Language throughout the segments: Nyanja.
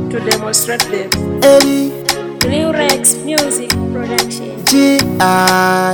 to demonstrate them. Eddie New Rex Music Production. G.I.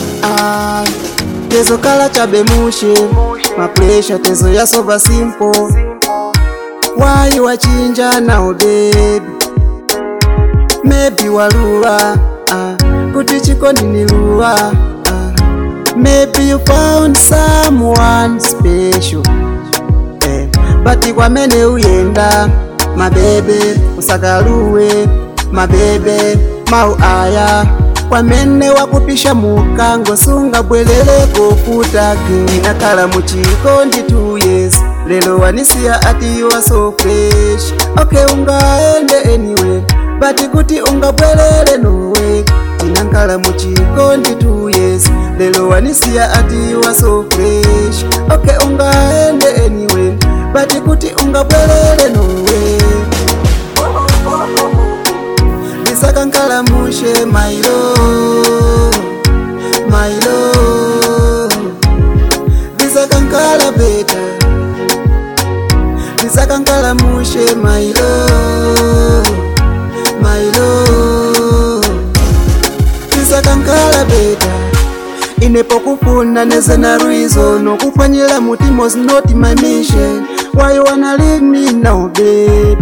Tezo kala chabe mushe, my pressure tezo ya soba simple. Why you a chinja now baby? Maybe walua, kuti chikondi nilua. Maybe you found someone special, but ikwamene uyenda, my baby, usagaluwe, my baby, mau aya. Kwamene wakupisha mukango sunga bwelele kofutake. Inakala muchikondi 2 years, lelo wanisia ati you are so fresh. Okay ungaende anyway, but kuti unga bwelele no way. Inakala muchikondi 2 years, lelo wanisia ati you are so fresh. Okay ungaende anyway, but kuti unga bwelele no way. Bisakankala mushe my love, my love. Bisakankala beta, bisakankala mushe my love, my love. Bisakankala beta. Inepokufuna neze na reason, okufanyila mutima was not my mission. Why you wanna leave me now babe?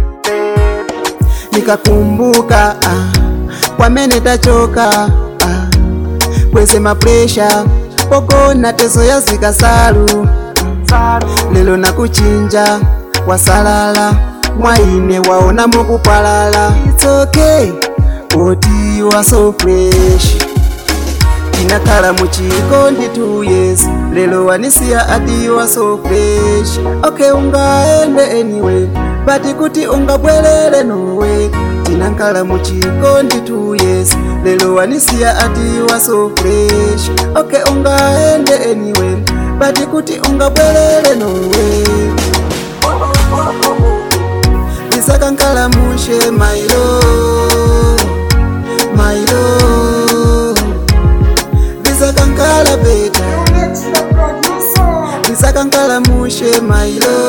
Nikakumbuka kwamene tachoka, kweze mapresha poko na tezo ya zikasalu. Lelo nakuchinja wasalala, mwaine waona mukupalala. It's okay, oti you are so fresh. Inakala muchikondi 2 years, lelo wanisia ati you are so fresh. Okay ungaende anyway, but kuti unga bwelele no way. Inakala muchikondi 2 years, lelo wanisia ati you are so fresh. Okay ungaende anyway, but kuti unga bwelele no way. Bisakankala mushe my love, my love. Bisakankala beta, bisakankala mushe my love.